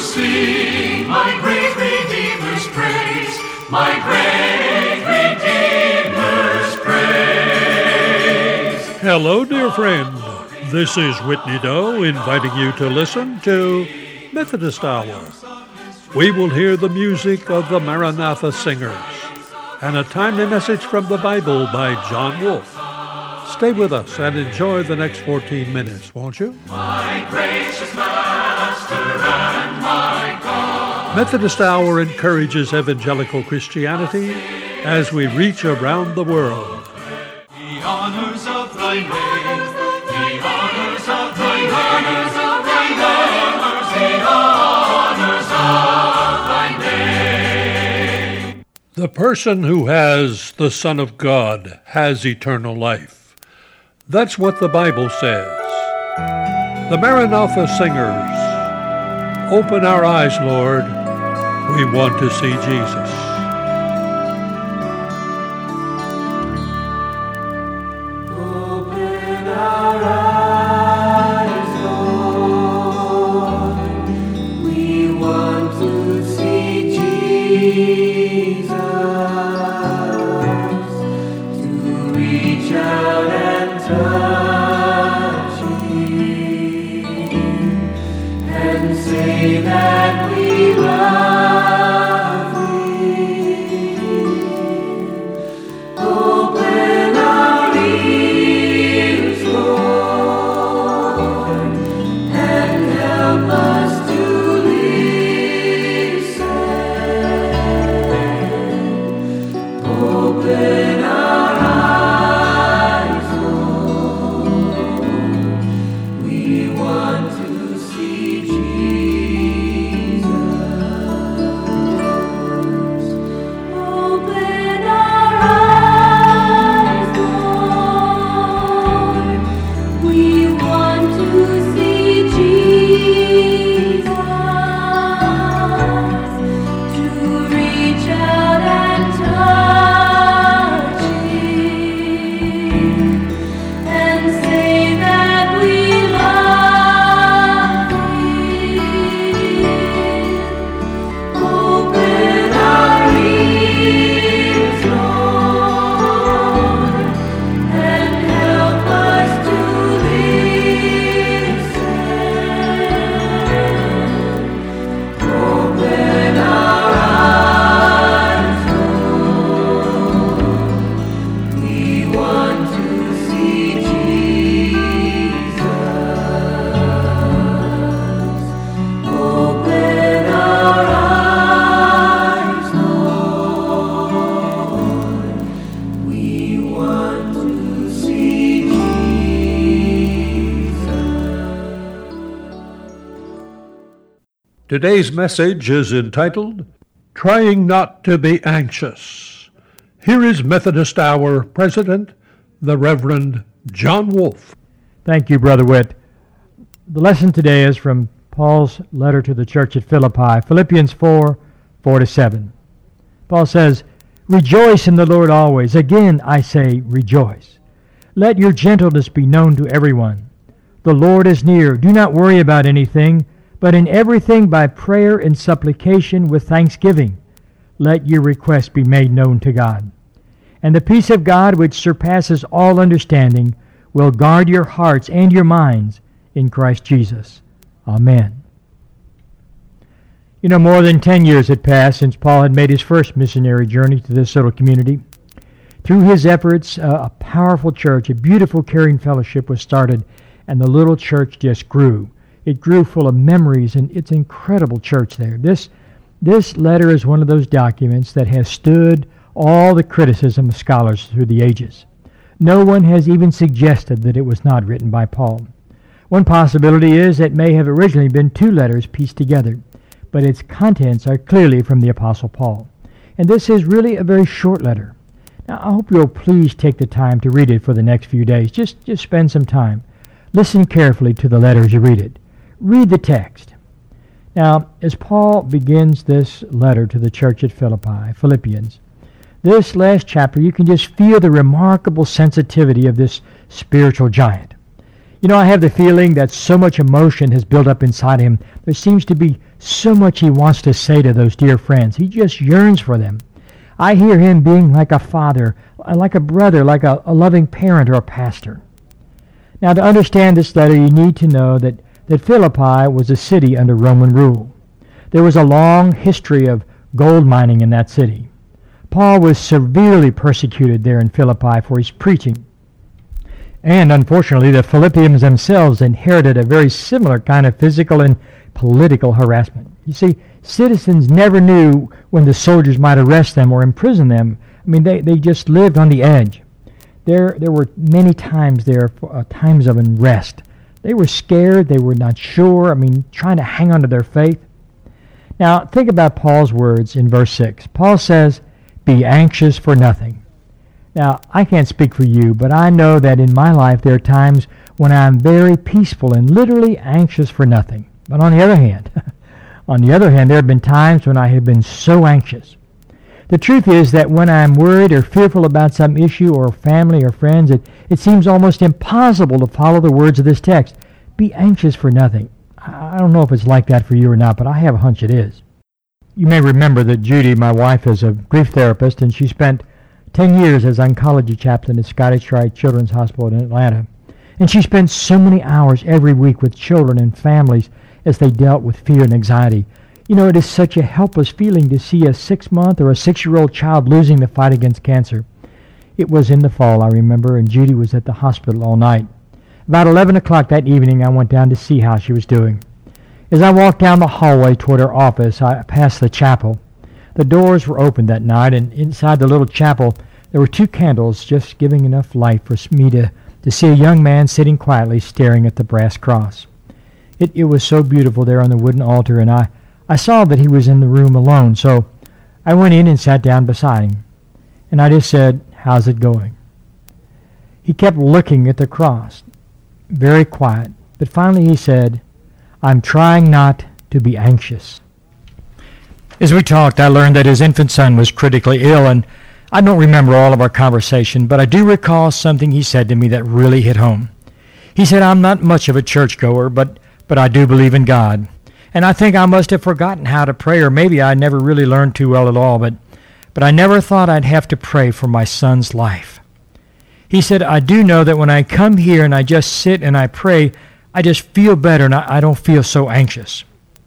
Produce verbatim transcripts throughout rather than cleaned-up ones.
sing my great Redeemer's praise, my great Redeemer's praise. Hello, dear friend. This is Whitney Doe inviting you to listen to Methodist Hour. We will hear the music of the Maranatha Singers and a timely message from the Bible by John Wolfe. Stay with us and enjoy the next fourteen minutes, won't you? My gracious Master and my God. Methodist Hour encourages evangelical Christianity as we reach around the world. The honors of thy name, the honors of thy name, the honors of thy name, the honors of thy name. The person who has the Son of God has eternal life. That's what the Bible says. The Maranatha Singers, open our eyes, Lord. We want to see Jesus. Open our eyes, Lord. We want to see Jesus. To reach out and touch Him and say that we love Him. Open our ears, Lord, and help us to listen. Open our eyes, Lord. We want to see Jesus. Open our eyes, Lord. We want to see Jesus. To reach out and touch Him and say that we love Him. Open our ears, Lord, and help us to listen. Open our eyes, Lord. We want to see Jesus. Open our eyes, Lord. We want to see Jesus. Today's message is entitled, Trying Not to Be Anxious. Here is Methodist Hour President, the Reverend John Wolfe. Thank you, Brother Witt. The lesson today is from Paul's letter to the church at Philippi, Philippians four, four to seven. Paul says, Rejoice in the Lord always. Again, I say, rejoice. Let your gentleness be known to everyone. The Lord is near. Do not worry about anything, but in everything by prayer and supplication with thanksgiving, let your requests be made known to God. And the peace of God, which surpasses all understanding, will guard your hearts and your minds in Christ Jesus. Amen. You know, more than ten years had passed since Paul had made his first missionary journey to this little community. Through his efforts, uh, a powerful church, a beautiful, caring fellowship was started, and the little church just grew. It grew full of memories, and it's an incredible church there. This, this letter is one of those documents that has stood all the criticism of scholars through the ages. No one has even suggested that it was not written by Paul. One possibility is that it may have originally been two letters pieced together, but its contents are clearly from the Apostle Paul. And this is really a very short letter. Now, I hope you'll please take the time to read it for the next few days. Just, just spend some time. Listen carefully to the letter as you read it. Read the text. Now, as Paul begins this letter to the church at Philippi, Philippians, this last chapter, you can just feel the remarkable sensitivity of this spiritual giant. You know, I have the feeling that so much emotion has built up inside him. There seems to be so much he wants to say to those dear friends. He just yearns for them. I hear him being like a father, like a brother, like a, a loving parent or a pastor. Now, to understand this letter, you need to know that, that Philippi was a city under Roman rule. There was a long history of gold mining in that city. Paul was severely persecuted there in Philippi for his preaching. And unfortunately, the Philippians themselves inherited a very similar kind of physical and political harassment. You see, citizens never knew when the soldiers might arrest them or imprison them. I mean, they, they just lived on the edge. There, there were many times there, uh, times of unrest. They were scared. They were not sure. I mean, trying to hang on to their faith. Now, think about Paul's words in verse six. Paul says, "Be anxious for nothing." Now, I can't speak for you, but I know that in my life there are times when I'm very peaceful and literally anxious for nothing. But on the other hand, on the other hand, there have been times when I have been so anxious. The truth is that when I'm worried or fearful about some issue or family or friends, it, it seems almost impossible to follow the words of this text. Be anxious for nothing. I don't know if it's like that for you or not, but I have a hunch it is. You may remember that Judy, my wife, is a grief therapist, and she spent ten years as oncology chaplain at Scottish Rite Children's Hospital in Atlanta. And she spent so many hours every week with children and families as they dealt with fear and anxiety. You know, it is such a helpless feeling to see a six-month or a six-year-old child losing the fight against cancer. It was in the fall, I remember, and Judy was at the hospital all night. About eleven o'clock that evening, I went down to see how she was doing. As I walked down the hallway toward her office, I passed the chapel. The doors were open that night, and inside the little chapel, there were two candles just giving enough light for me to, to see a young man sitting quietly staring at the brass cross. It, it was so beautiful there on the wooden altar, and I, I saw that he was in the room alone, so I went in and sat down beside him. And I just said, "How's it going?" He kept looking at the cross, very quiet, but finally he said, "I'm trying not to be anxious." As we talked, I learned that his infant son was critically ill, and I don't remember all of our conversation, but I do recall something he said to me that really hit home. He said, "I'm not much of a churchgoer, but, but I do believe in God. And I think I must have forgotten how to pray, or maybe I never really learned too well at all, but, but I never thought I'd have to pray for my son's life." He said, "I do know that when I come here and I just sit and I pray, I just feel better and I, I don't feel so anxious."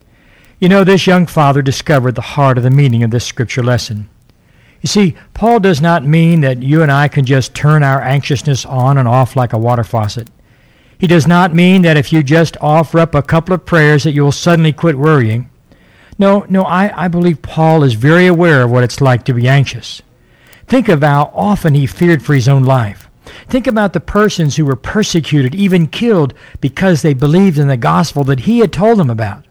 You know, this young father discovered the heart of the meaning of this scripture lesson. You see, Paul does not mean that you and I can just turn our anxiousness on and off like a water faucet. He does not mean that if you just offer up a couple of prayers that you will suddenly quit worrying. No, no, I, I believe Paul is very aware of what it's like to be anxious. Think of how often he feared for his own life. Think about the persons who were persecuted, even killed, because they believed in the gospel that he had told them about.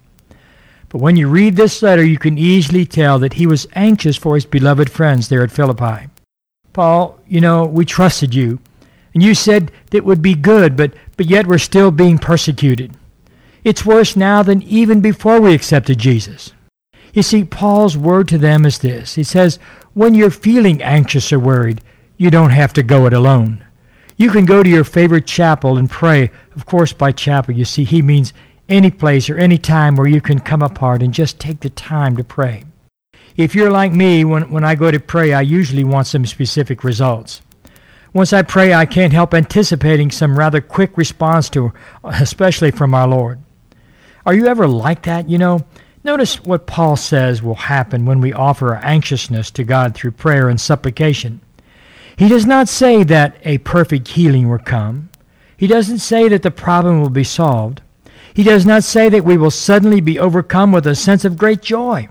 But when you read this letter, you can easily tell that he was anxious for his beloved friends there at Philippi. "Paul, you know, we trusted you, and you said it would be good, but, but yet we're still being persecuted. It's worse now than even before we accepted Jesus." You see, Paul's word to them is this. He says, when you're feeling anxious or worried, you don't have to go it alone. You can go to your favorite chapel and pray. Of course, by chapel, you see, he means any place or any time where you can come apart and just take the time to pray. If you're like me, when, when I go to pray, I usually want some specific results. Once I pray, I can't help anticipating some rather quick response to, especially from our Lord. Are you ever like that? You know, notice what Paul says will happen when we offer our anxiousness to God through prayer and supplication. He does not say that a perfect healing will come. He doesn't say that the problem will be solved. He does not say that we will suddenly be overcome with a sense of great joy.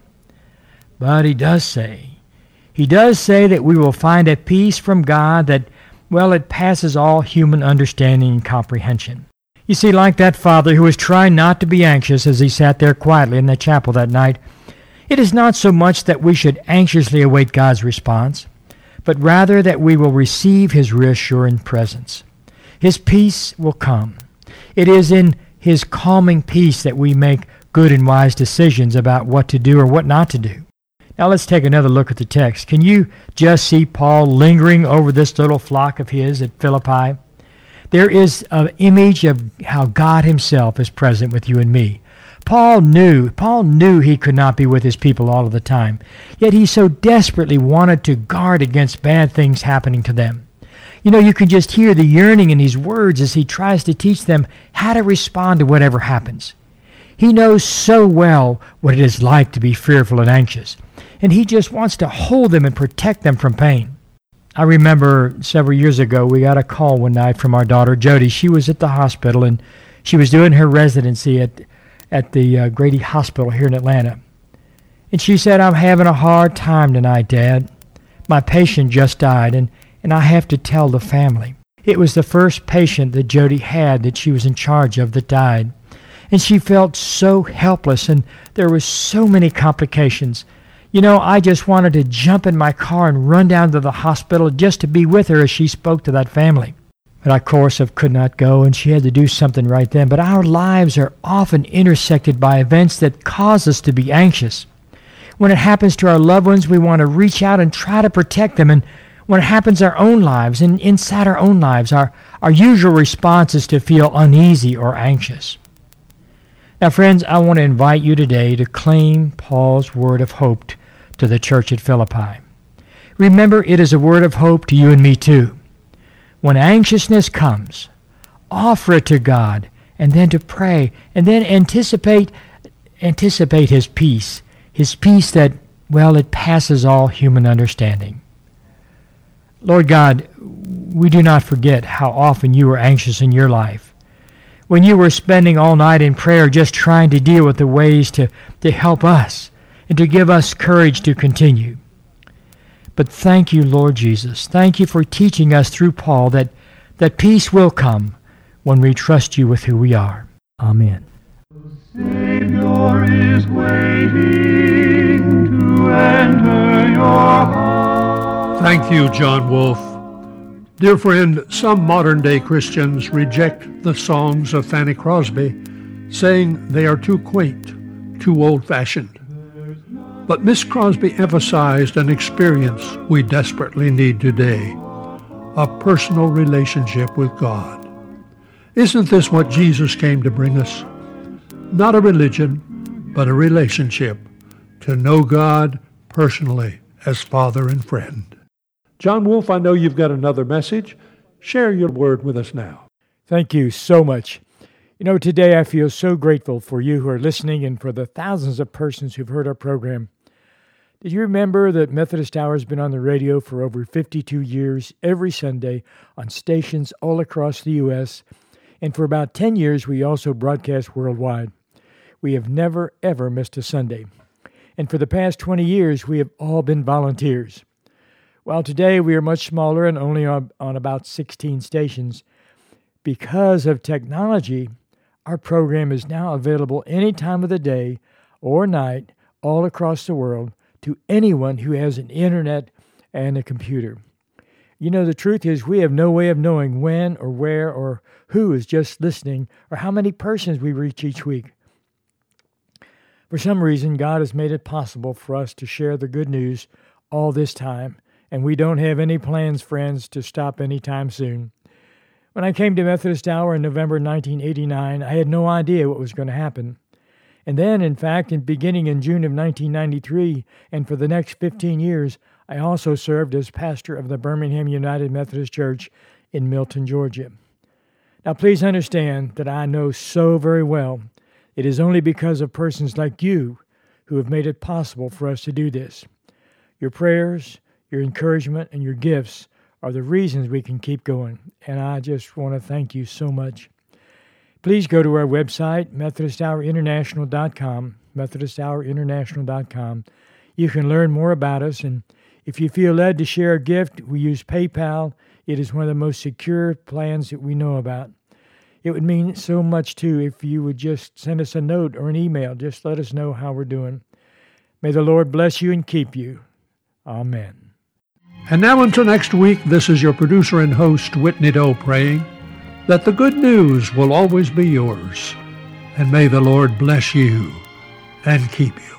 But he does say, he does say that we will find a peace from God that, well, it passes all human understanding and comprehension. You see, like that father who was trying not to be anxious as he sat there quietly in the chapel that night, it is not so much that we should anxiously await God's response, but rather that we will receive his reassuring presence. His peace will come. It is in his calming peace that we make good and wise decisions about what to do or what not to do. Now let's take another look at the text. Can you just see Paul lingering over this little flock of his at Philippi? There is an image of how God himself is present with you and me. Paul knew, Paul knew he could not be with his people all of the time, yet he so desperately wanted to guard against bad things happening to them. You know, you can just hear the yearning in his words as he tries to teach them how to respond to whatever happens. He knows so well what it is like to be fearful and anxious, and he just wants to hold them and protect them from pain. I remember several years ago, we got a call one night from our daughter, Jody. She was at the hospital, and she was doing her residency at at the uh, Grady Hospital here in Atlanta. And she said, "I'm having a hard time tonight, Dad. My patient just died, and, and I have to tell the family." It was the first patient that Jody had that she was in charge of that died. And she felt so helpless, and there were so many complications. You know, I just wanted to jump in my car and run down to the hospital just to be with her as she spoke to that family. But I, of course, could not go, and she had to do something right then. But our lives are often intersected by events that cause us to be anxious. When it happens to our loved ones, we want to reach out and try to protect them. And when it happens in our own lives, and inside our own lives, our, our usual response is to feel uneasy or anxious. Now, friends, I want to invite you today to claim Paul's word of hope to the church at Philippi. Remember, it is a word of hope to you and me too. When anxiousness comes, offer it to God, and then to pray, and then anticipate anticipate his peace, his peace that, well, it passes all human understanding. Lord God, we do not forget how often you were anxious in your life, when you were spending all night in prayer just trying to deal with the ways to, to help us and to give us courage to continue. But thank you, Lord Jesus. Thank you for teaching us through Paul that, that peace will come when we trust you with who we are. Amen. Savior is waiting to enter your heart. Thank you, John Wolfe. Dear friend, some modern-day Christians reject the songs of Fanny Crosby, saying they are too quaint, too old-fashioned. But Miss Crosby emphasized an experience we desperately need today, a personal relationship with God. Isn't this what Jesus came to bring us? Not a religion, but a relationship, to know God personally as Father and friend. John Wolfe, I know you've got another message. Share your word with us now. Thank you so much. You know, today I feel so grateful for you who are listening and for the thousands of persons who've heard our program. Did you remember that Methodist Hour has been on the radio for over fifty-two years, every Sunday, on stations all across the U S, and for about ten years we also broadcast worldwide. We have never, ever missed a Sunday. And for the past twenty years, we have all been volunteers. While today we are much smaller and only on, on about sixteen stations, because of technology, our program is now available any time of the day or night all across the world to anyone who has an internet and a computer. You know, the truth is we have no way of knowing when or where or who is just listening or how many persons we reach each week. For some reason, God has made it possible for us to share the good news all this time, and we don't have any plans, friends, to stop anytime soon. When I came to Methodist Hour in November nineteen eighty-nine, I had no idea what was going to happen. And then, in fact, in beginning in June of nineteen ninety-three, and for the next fifteen years, I also served as pastor of the Birmingham United Methodist Church in Milton, Georgia. Now, please understand that I know so very well it is only because of persons like you who have made it possible for us to do this. Your prayers, your encouragement, and your gifts are the reasons we can keep going, and I just want to thank you so much. Please go to our website, Methodist Hour International dot com, Methodist Hour International dot com. You can learn more about us, and if you feel led to share a gift, we use PayPal. It is one of the most secure plans that we know about. It would mean so much, too, if you would just send us a note or an email. Just let us know how we're doing. May the Lord bless you and keep you. Amen. And now until next week, this is your producer and host, Whitney Doe, praying that the good news will always be yours. And may the Lord bless you and keep you.